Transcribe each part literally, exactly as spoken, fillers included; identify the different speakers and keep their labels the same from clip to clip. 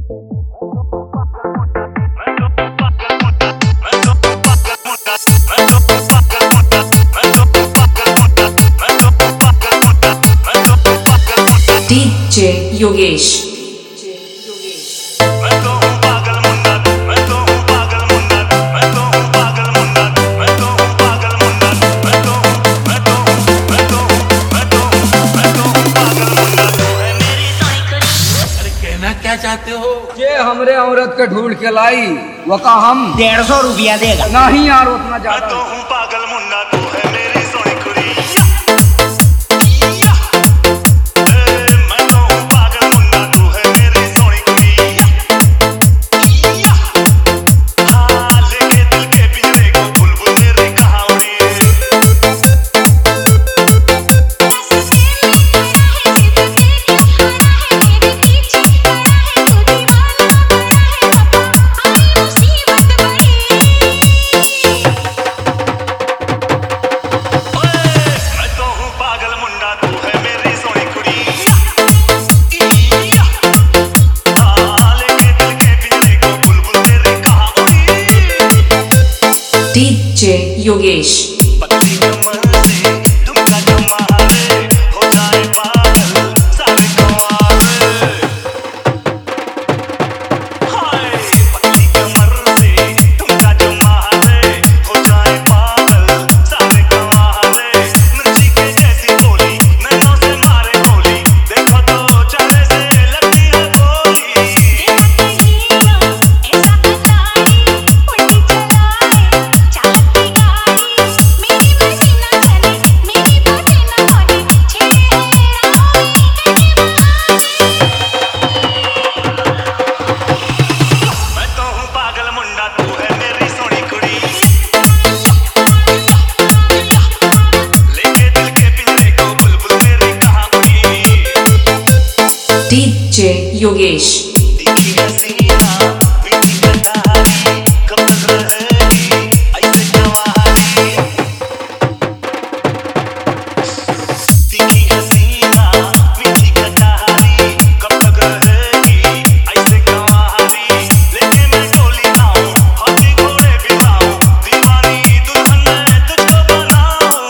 Speaker 1: DJ Yogesh.
Speaker 2: क्या चाहते हो?
Speaker 3: ये हमरे औरत के ढूंढ के लाई वो का हम
Speaker 4: डेढ़ सौ रुपया देगा।
Speaker 3: नहीं यार उतना ज्यादा।
Speaker 5: तो हूँ पागल मुन्ना तू है मेरी सोनी कुड़ी। मैं तो हूँ पागल मुन्ना तू है मेरी सोनी कुड़ी। हाँ लेके दिल के पिंजरे को बुलबुल तेरी कहाँ उड़ी।
Speaker 1: डीजे योगेश।
Speaker 5: पतली कमर से तुमका जो मारे हो जाए पागल सारे कवारे। हाय पतली कमर से तुमका जो मारे हो जाए पागल सारे कवारे। मिर्ची के जैसी बोली नैनों से मारे गोली। देखो तो चेहरे से लगती है गोली।
Speaker 1: डीजे योगेश।
Speaker 5: दिखी हसीना मीठी कटारी कब तक रहेगी ऐसे जवानी। दिखी हसीना मीठी कटारी कब तक रहेगी ऐसे जवानी। लेके मैं डोली लाऊं हाथी घोड़े भी लाऊं दीवानी दुल्हन मैं तुझको बनाऊं।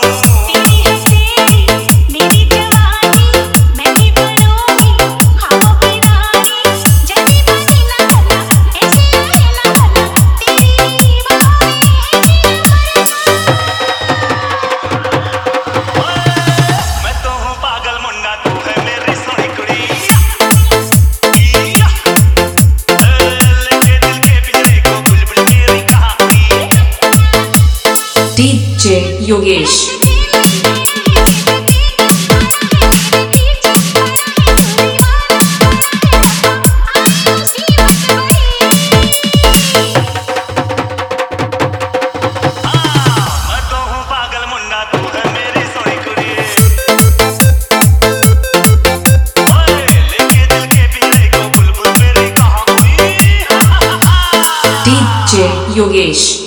Speaker 1: डीजे योगेश। डीजे योगेश।